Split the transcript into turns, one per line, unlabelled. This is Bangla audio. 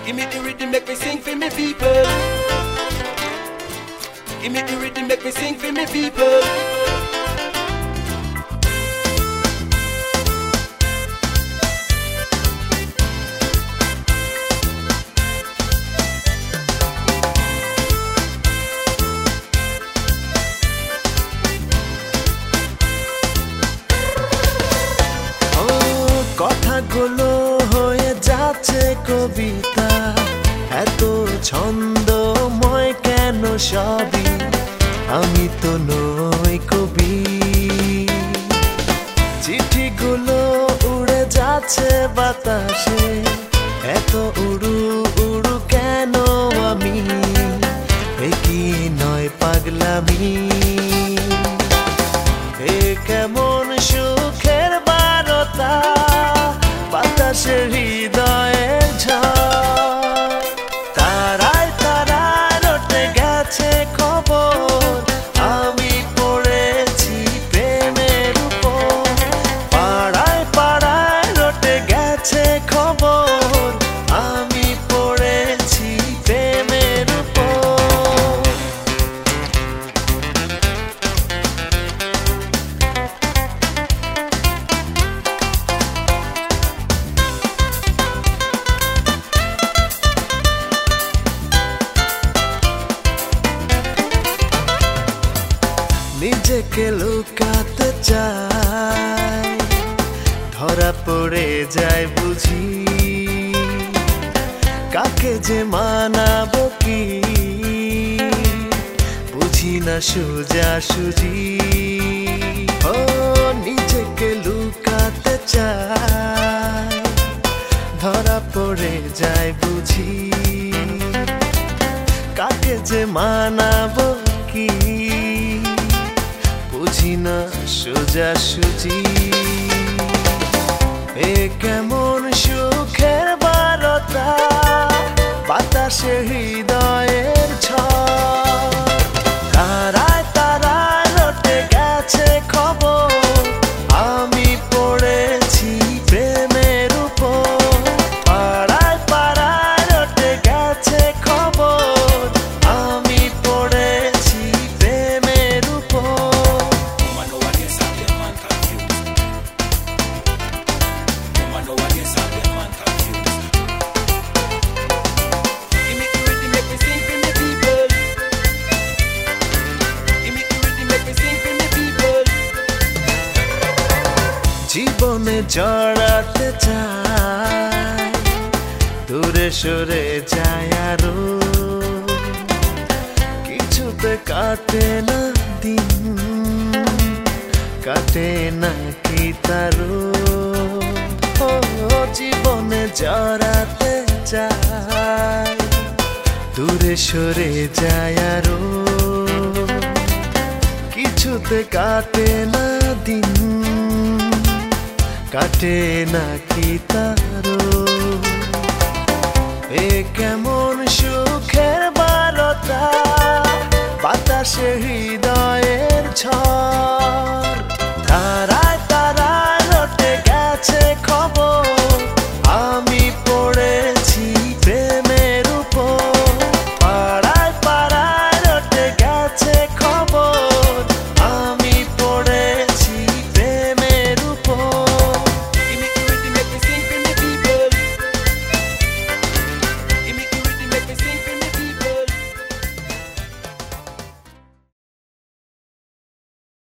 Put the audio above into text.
Give me the rhythm, make me sing for me people. Give me the rhythm, make me sing for me people.
কথাগুলো হয়ে যাচ্ছে কবিতা, এত ছন্দময় কেন সবই, আমি তো নই কবি। চিঠিগুলো উড়ে যাচ্ছে বাতাসে, এত উড়ু উড়ু কেন আমি, এ কি নয় পাগলামি, এ কেমন সুখের বারতা, বাতাসের হৃদয়ের ঝড়। তারায় তারায় রটে গেছে খবর, আমি পড়েছি প্রেমের উপর। পাড়ায় পাড়ায় রটে গেছে খবর, আমি পড়েছি প্রেমের উপর। নিজেকে লুকাতে চাই, ধরা পড়ে যায় বুঝি, কাকে যে মানাবো কি, বুঝি না সোজাসুজি। ও নিজেকে লুকাতে চাই, ধরা পড়ে যায় বুঝি, কাকে যে মানাবো কি, বুঝি না সোজাসুজি। এ কেমন সুখের বারতা, বাতাসে হৃদয়ের ঝড়। তারায় তারায় রটে গেছে খবর, আমি পড়েছি প্রেমের উপর। পাড়ায় পাড়ায় রটে গেছে খবর, আমি পড়েছি প্রেমের উপর। জীবনে জড়াতে চাই, দূরে সরে যায় আরো, কিছুতে কাটে না দিন, কাটে না কি তারো। ও জীবনে জড়াতে চাই, দূরে সরে যায় আরো, কিছুতে কাটে না দিন, কাটে না কি তারো। এ কেমন সুখের বারতা, বাতাসে হৃদয়ের ঝড়।